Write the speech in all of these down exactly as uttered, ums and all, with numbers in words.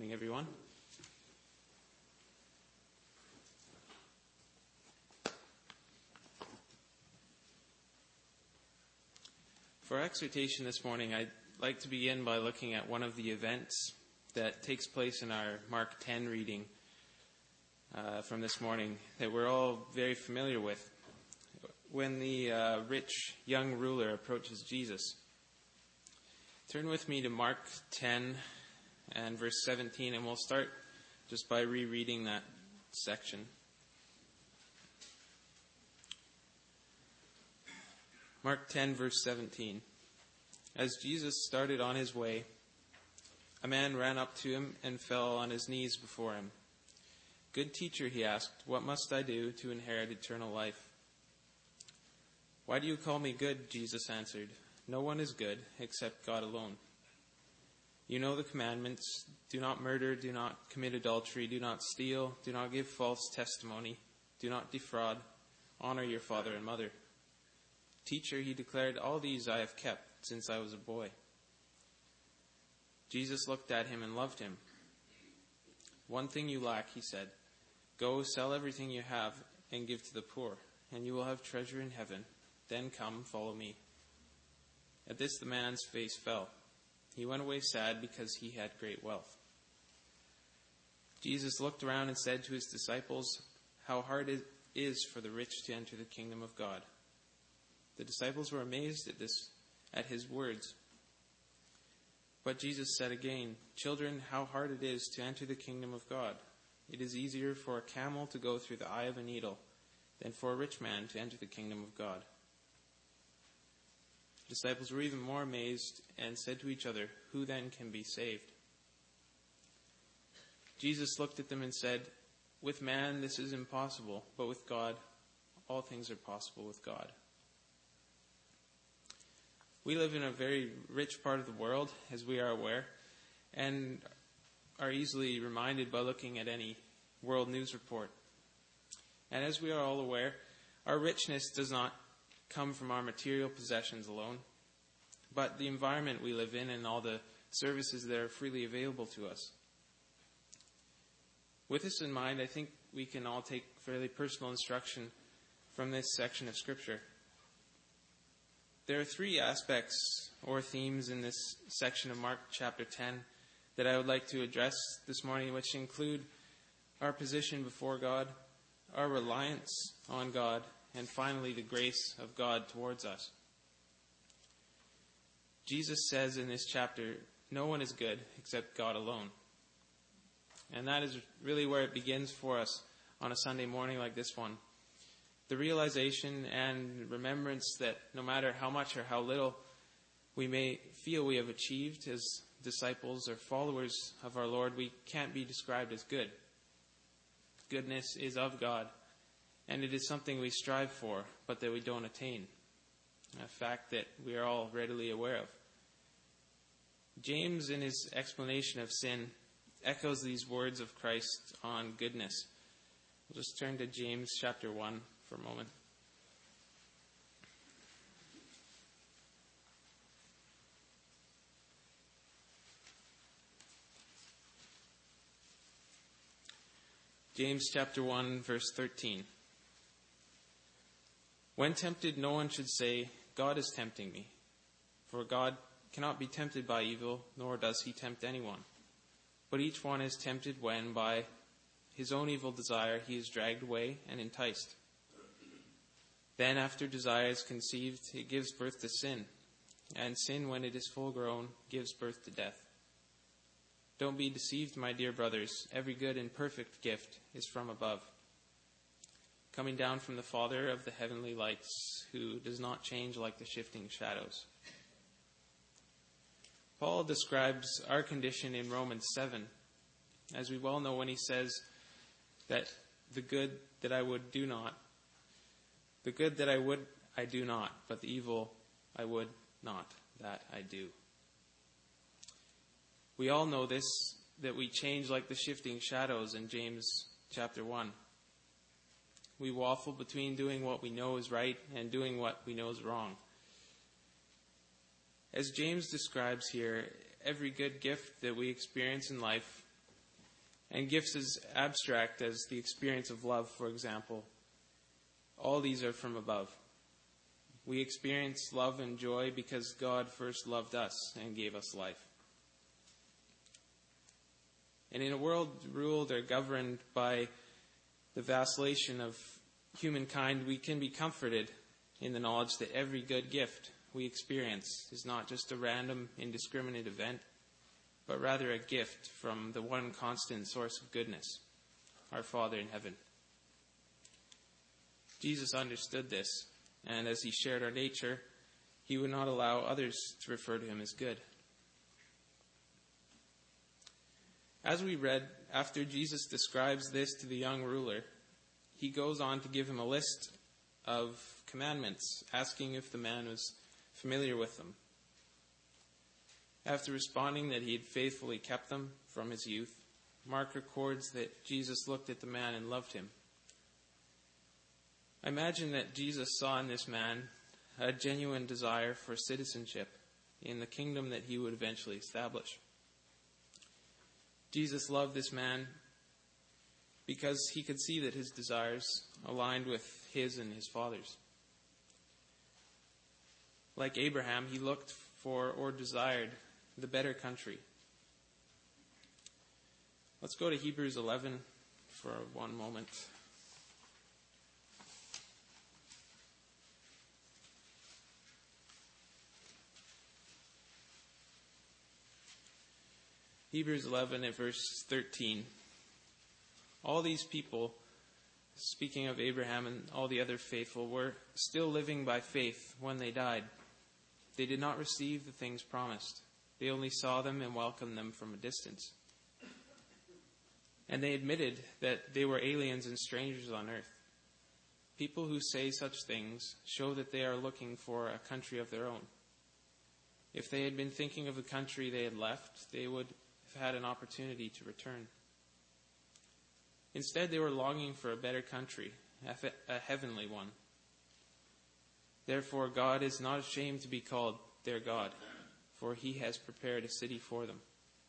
Morning, everyone. For our exhortation this morning, I'd like to begin by looking at one of the events that takes place in our Mark ten reading uh, from this morning that we're all very familiar with. When the uh, rich young ruler approaches Jesus. Turn with me to Mark ten and verse seventeen, and we'll start just by rereading that section. Mark ten, verse seventeen. As Jesus started on his way, a man ran up to him and fell on his knees before him. "Good teacher," he asked, "what must I do to inherit eternal life?" "Why do you call me good?" Jesus answered. "No one is good except God alone. You know the commandments: do not murder, do not commit adultery, do not steal, do not give false testimony, do not defraud, honor your father and mother." "Teacher," he declared, "all these I have kept since I was a boy." Jesus looked at him and loved him. "One thing you lack," he said. "Go, sell everything you have and give to the poor, and you will have treasure in heaven. Then come, follow me." At this the man's face fell. He went away sad because he had great wealth. Jesus looked around and said to his disciples, "How hard it is for the rich to enter the kingdom of God." The disciples were amazed at this, at his words. But Jesus said again, "Children, how hard it is to enter the kingdom of God. It is easier for a camel to go through the eye of a needle than for a rich man to enter the kingdom of God." The disciples were even more amazed and said to each other, "Who then can be saved?" Jesus looked at them and said, "With man this is impossible, but with God all things are possible with God." We live in a very rich part of the world, as we are aware, and are easily reminded by looking at any world news report. And as we are all aware, our richness does not come from our material possessions alone, but the environment we live in and all the services that are freely available to us. With this in mind, I think we can all take fairly personal instruction from this section of Scripture. There are three aspects or themes in this section of Mark chapter ten that I would like to address this morning, which include our position before God, our reliance on God, and finally, the grace of God towards us. Jesus says in this chapter, no one is good except God alone. And that is really where it begins for us on a Sunday morning like this one. The realization and remembrance that no matter how much or how little we may feel we have achieved as disciples or followers of our Lord, we can't be described as good. Goodness is of God. And it is something we strive for, but that we don't attain. A fact that we are all readily aware of. James, in his explanation of sin, echoes these words of Christ on goodness. We'll just turn to James chapter one for a moment. James chapter one, verse thirteen. "When tempted, no one should say, 'God is tempting me.' For God cannot be tempted by evil, nor does he tempt anyone. But each one is tempted when, by his own evil desire, he is dragged away and enticed. Then, after desire is conceived, it gives birth to sin. And sin, when it is full grown, gives birth to death. Don't be deceived, my dear brothers. Every good and perfect gift is from above, coming down from the Father of the heavenly lights, who does not change like the shifting shadows." Paul describes our condition in Romans seven, as we well know when he says that the good that I would do not, the good that I would I do not, but the evil I would not, that I do. We all know this, that we change like the shifting shadows in James chapter one. We waffle between doing what we know is right and doing what we know is wrong. As James describes here, every good gift that we experience in life and gifts as abstract as the experience of love, for example. All these are from above. We experience love and joy because God first loved us and gave us life. And in a world ruled or governed by the vacillation of humankind, we can be comforted in the knowledge that every good gift we experience is not just a random, indiscriminate event, but rather a gift from the one constant source of goodness, our Father in heaven. Jesus understood this, and as he shared our nature, he would not allow others to refer to him as good. As we read, after Jesus describes this to the young ruler, he goes on to give him a list of commandments, asking if the man was familiar with them. After responding that he had faithfully kept them from his youth, Mark records that Jesus looked at the man and loved him. I imagine that Jesus saw in this man a genuine desire for citizenship in the kingdom that he would eventually establish. Jesus loved this man because he could see that his desires aligned with his and his father's. Like Abraham, he looked for or desired the better country. Let's go to Hebrews eleven for one moment. Hebrews eleven at verse thirteen. All these people, speaking of Abraham and all the other faithful, were still living by faith when they died. They did not receive the things promised. They only saw them and welcomed them from a distance. And they admitted that they were aliens and strangers on earth. People who say such things show that they are looking for a country of their own. If they had been thinking of the country they had left, they would have had an opportunity to return. Instead, they were longing for a better country, a heavenly one. Therefore, God is not ashamed to be called their God, for he has prepared a city for them.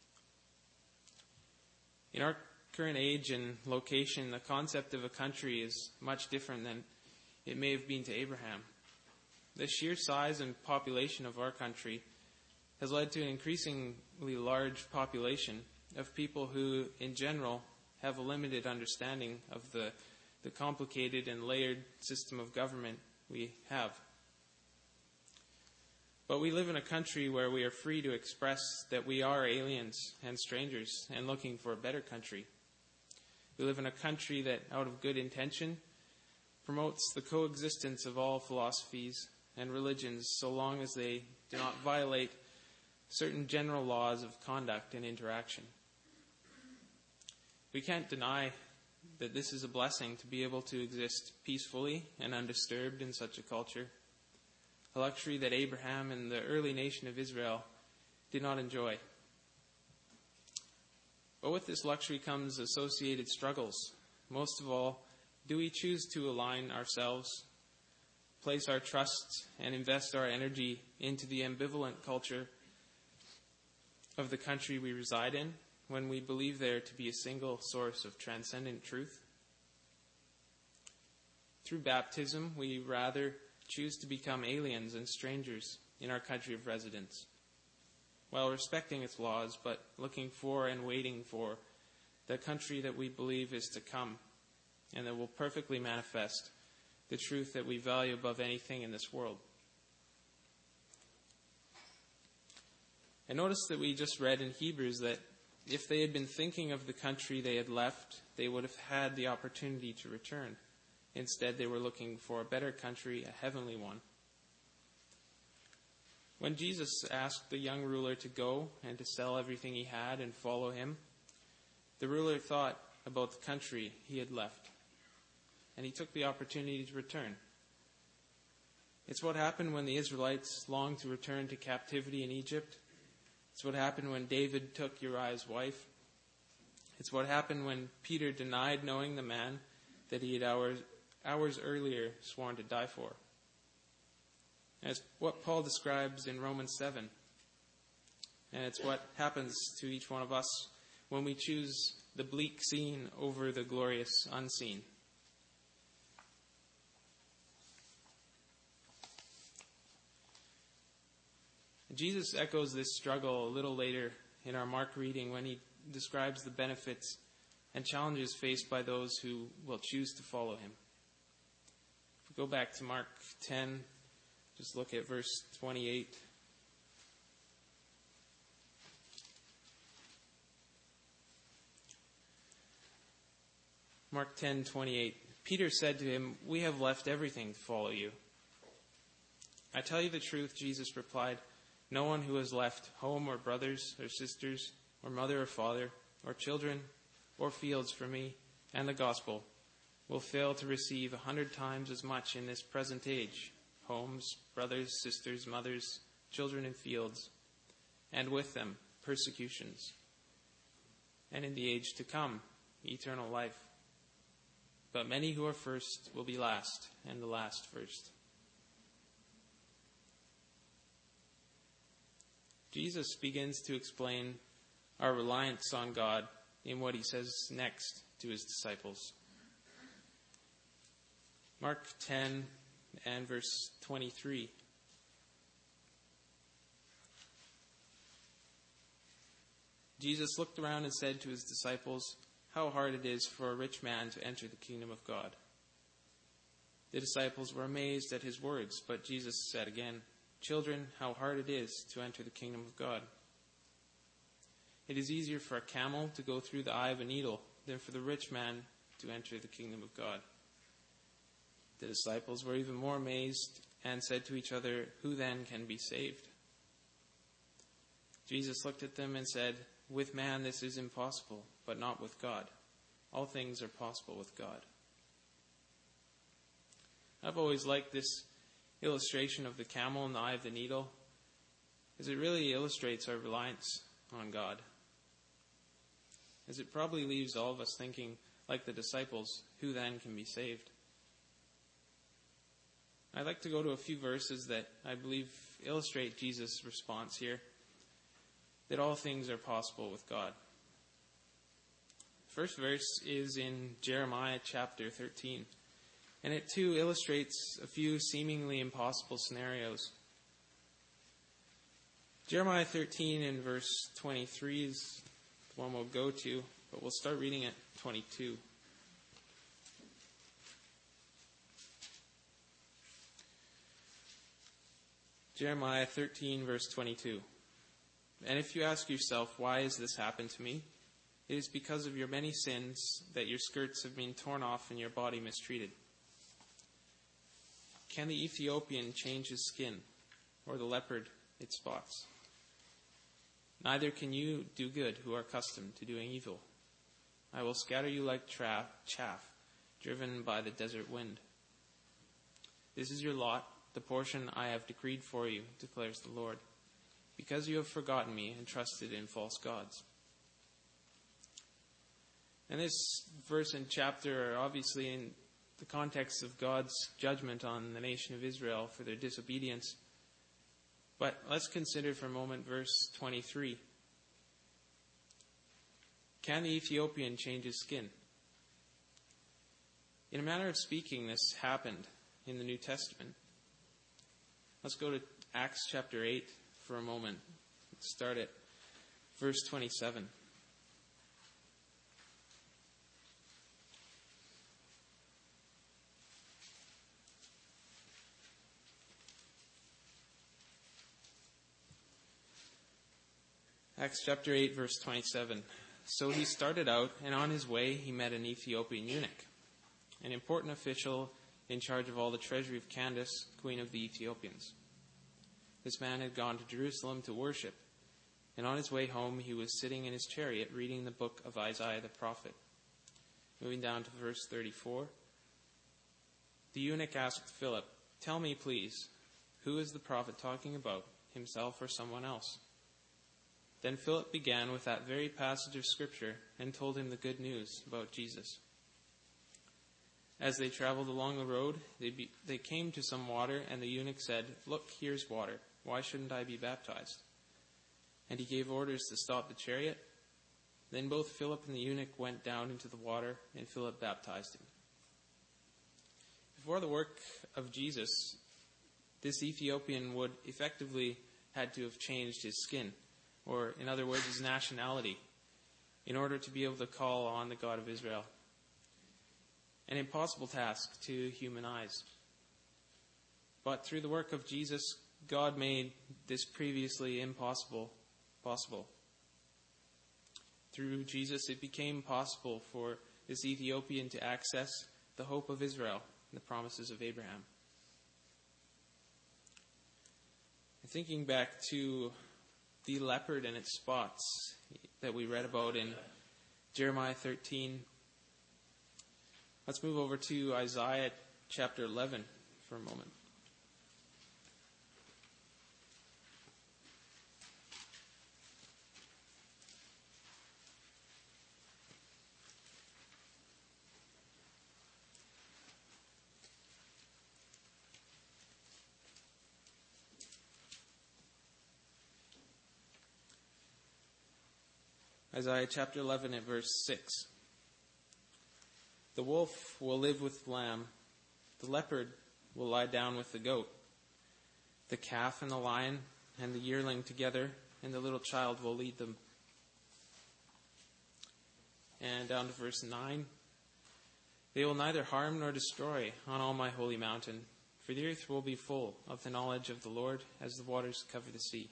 In our current age and location, the concept of a country is much different than it may have been to Abraham. The sheer size and population of our country has led to an increasingly large population of people who, in general, have a limited understanding of the, the complicated and layered system of government we have. But we live in a country where we are free to express that we are aliens and strangers and looking for a better country. We live in a country that, out of good intention, promotes the coexistence of all philosophies and religions so long as they do not violate certain general laws of conduct and interaction. We can't deny that this is a blessing to be able to exist peacefully and undisturbed in such a culture, a luxury that Abraham and the early nation of Israel did not enjoy. But with this luxury comes associated struggles. Most of all, do we choose to align ourselves, place our trust, and invest our energy into the ambivalent culture of the country we reside in, when we believe there to be a single source of transcendent truth? Through baptism, we rather choose to become aliens and strangers in our country of residence, while respecting its laws, but looking for and waiting for the country that we believe is to come, and that will perfectly manifest the truth that we value above anything in this world. And notice that we just read in Hebrews that if they had been thinking of the country they had left, they would have had the opportunity to return. Instead, they were looking for a better country, a heavenly one. When Jesus asked the young ruler to go and to sell everything he had and follow him, the ruler thought about the country he had left, and he took the opportunity to return. It's what happened when the Israelites longed to return to captivity in Egypt. It's what happened when David took Uriah's wife. It's what happened when Peter denied knowing the man that he had hours, hours earlier sworn to die for. And it's what Paul describes in Romans seven. And it's what happens to each one of us when we choose the bleak seen over the glorious unseen. Jesus echoes this struggle a little later in our Mark reading when he describes the benefits and challenges faced by those who will choose to follow him. If we go back to Mark ten, just look at verse twenty-eight. Mark ten twenty-eight. Peter said to him, "We have left everything to follow you." "I tell you the truth," Jesus replied, "no one who has left home or brothers or sisters or mother or father or children or fields for me and the gospel will fail to receive a hundred times as much in this present age, homes, brothers, sisters, mothers, children, and fields, and with them persecutions, and in the age to come, eternal life. But many who are first will be last, and the last first." Jesus begins to explain our reliance on God in what he says next to his disciples. Mark ten and verse twenty-three. Jesus looked around and said to his disciples, "How hard it is for a rich man to enter the kingdom of God." The disciples were amazed at his words, but Jesus said again, "Children, how hard it is to enter the kingdom of God. It is easier for a camel to go through the eye of a needle than for the rich man to enter the kingdom of God." The disciples were even more amazed and said to each other, "Who then can be saved?" Jesus looked at them and said, "With man this is impossible, but not with God. All things are possible with God." I've always liked this illustration of the camel in the eye of the needle, as it really illustrates our reliance on God. As it probably leaves all of us thinking, like the disciples, who then can be saved? I'd like to go to a few verses that I believe illustrate Jesus' response here, that all things are possible with God. First verse is in Jeremiah chapter thirteen, and it too illustrates a few seemingly impossible scenarios. Jeremiah thirteen and verse twenty-three is the one we'll go to, but we'll start reading at twenty-two. Jeremiah thirteen verse twenty-two. "And if you ask yourself, why has this happened to me? It is because of your many sins that your skirts have been torn off and your body mistreated. Can the Ethiopian change his skin, or the leopard its spots? Neither can you do good who are accustomed to doing evil. I will scatter you like tra- chaff driven by the desert wind. This is your lot, the portion I have decreed for you, declares the Lord, because you have forgotten me and trusted in false gods." And this verse and chapter are obviously in the context of God's judgment on the nation of Israel for their disobedience. But let's consider for a moment verse twenty-three. Can the Ethiopian change his skin? In a manner of speaking, this happened in the New Testament. Let's go to Acts chapter eight for a moment. Let's start at verse twenty-seven. Acts chapter eight, verse twenty-seven. "So he started out, and on his way he met an Ethiopian eunuch, an important official in charge of all the treasury of Candace, queen of the Ethiopians. This man had gone to Jerusalem to worship, and on his way home he was sitting in his chariot reading the book of Isaiah the prophet." Moving down to verse thirty-four. The eunuch asked Philip, "Tell me, please, who is the prophet talking about, himself or someone else?" Then Philip began with that very passage of Scripture and told him the good news about Jesus. As they traveled along the road, they, be, they came to some water, and the eunuch said, "Look, here's water. Why shouldn't I be baptized?" And he gave orders to stop the chariot. Then both Philip and the eunuch went down into the water, and Philip baptized him. Before the work of Jesus, this Ethiopian would effectively had to have changed his skin, or in other words, his nationality, in order to be able to call on the God of Israel. An impossible task to human eyes. But through the work of Jesus, God made this previously impossible possible. Through Jesus, it became possible for this Ethiopian to access the hope of Israel and the promises of Abraham. Thinking back to the leopard and its spots that we read about in Jeremiah thirteen, let's move over to Isaiah chapter eleven for a moment. Isaiah chapter eleven at verse six. The wolf will live with the lamb. The leopard will lie down with the goat. The calf and the lion and the yearling together, and the little child will lead them. And down to verse nine. They will neither harm nor destroy on all my holy mountain, for the earth will be full of the knowledge of the Lord as the waters cover the sea.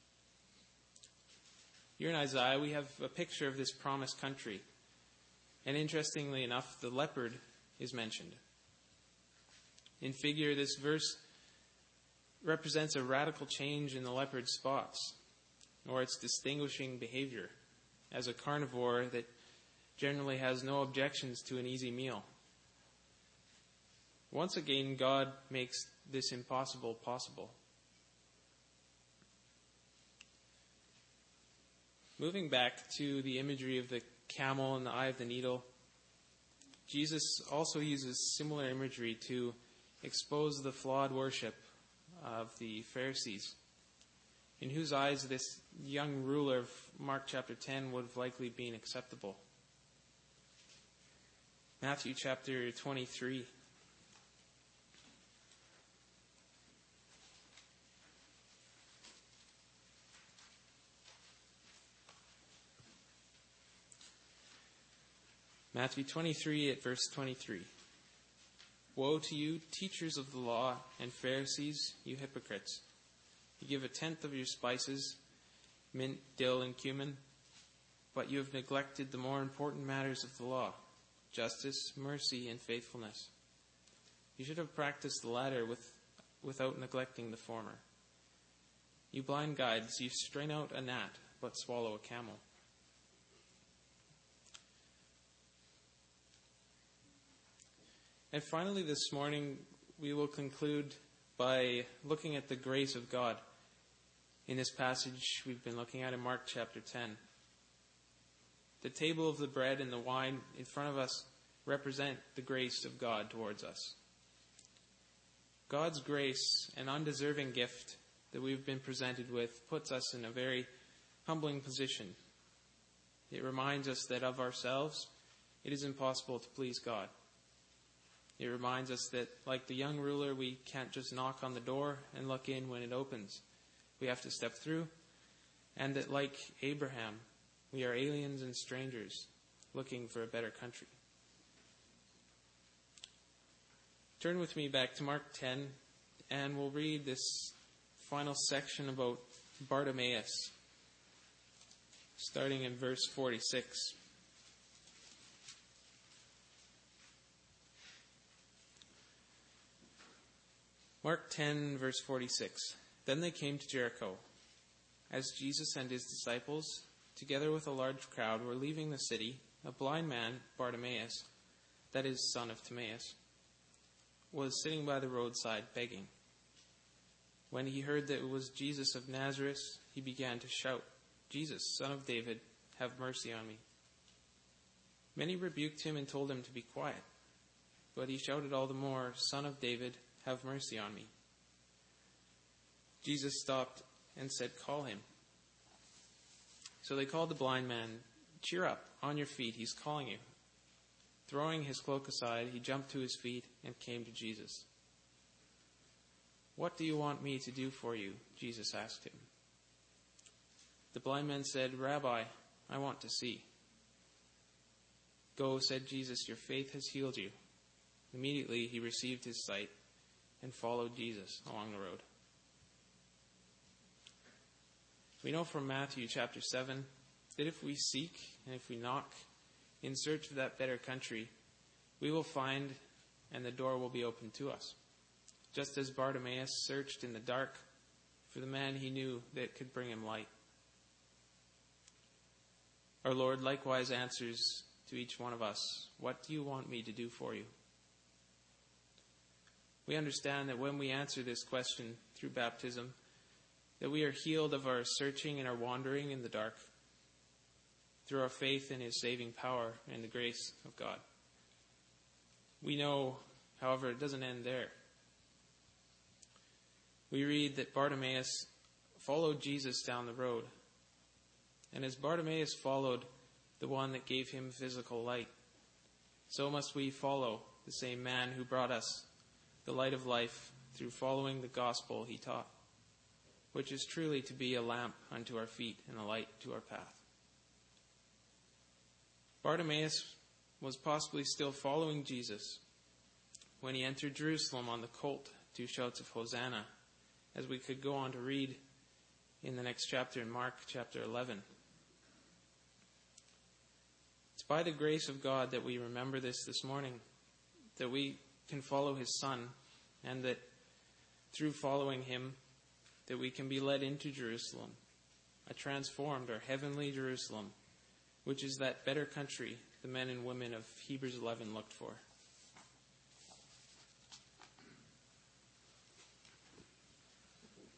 Here in Isaiah, we have a picture of this promised country. And interestingly enough, the leopard is mentioned. In figure, this verse represents a radical change in the leopard's spots, or its distinguishing behavior, as a carnivore that generally has no objections to an easy meal. Once again, God makes this impossible possible. Moving back to the imagery of the camel and the eye of the needle, Jesus also uses similar imagery to expose the flawed worship of the Pharisees, in whose eyes this young ruler of Mark chapter ten would have likely been acceptable. Matthew chapter twenty-three. Matthew twenty-three at verse twenty-three. Woe to you, teachers of the law and Pharisees, you hypocrites! You give a tenth of your spices, mint, dill, and cumin, but you have neglected the more important matters of the law, justice, mercy, and faithfulness. You should have practiced the latter with, without neglecting the former. You blind guides, you strain out a gnat, but swallow a camel. And finally, this morning, we will conclude by looking at the grace of God in this passage we've been looking at in Mark chapter ten. The table of the bread and the wine in front of us represent the grace of God towards us. God's grace, an undeserving gift that we've been presented with, puts us in a very humbling position. It reminds us that of ourselves, it is impossible to please God. It reminds us that, like the young ruler, we can't just knock on the door and look in when it opens. We have to step through. And that, like Abraham, we are aliens and strangers looking for a better country. Turn with me back to Mark ten, and we'll read this final section about Bartimaeus, starting in verse forty-six. Mark ten, verse forty-six. Then they came to Jericho. As Jesus and his disciples, together with a large crowd, were leaving the city, a blind man, Bartimaeus, that is, son of Timaeus, was sitting by the roadside begging. When he heard that it was Jesus of Nazareth, he began to shout, "Jesus, Son of David, have mercy on me." Many rebuked him and told him to be quiet. But he shouted all the more, "Son of David, have mercy on me." Jesus stopped and said, "Call him." So they called the blind man Cheer up, on your feet, he's calling you. Throwing his cloak aside, he jumped to his feet and came to Jesus. What do you want me to do for you? Jesus asked him. The blind man said, Rabbi, I want to see. Go, said Jesus, your faith has healed you. Immediately he received his sight and followed Jesus along the road. We know from Matthew chapter seven that if we seek and if we knock in search of that better country, we will find and the door will be opened to us. Just as Bartimaeus searched in the dark for the man he knew that could bring him light. Our Lord likewise answers to each one of us, what do you want me to do for you? We understand that when we answer this question through baptism, that we are healed of our searching and our wandering in the dark through our faith in his saving power and the grace of God. We know, however, it doesn't end there. We read that Bartimaeus followed Jesus down the road. And as Bartimaeus followed the one that gave him physical light, so must we follow the same man who brought us the light of life through following the gospel he taught, which is truly to be a lamp unto our feet and a light to our path. Bartimaeus was possibly still following Jesus when he entered Jerusalem on the colt, two shouts of Hosanna, as we could go on to read in the next chapter in Mark chapter eleven. It's by the grace of God that we remember this this morning, that we can follow his Son, and that through following him, that we can be led into Jerusalem, a transformed or heavenly Jerusalem, which is that better country the men and women of Hebrews eleven looked for.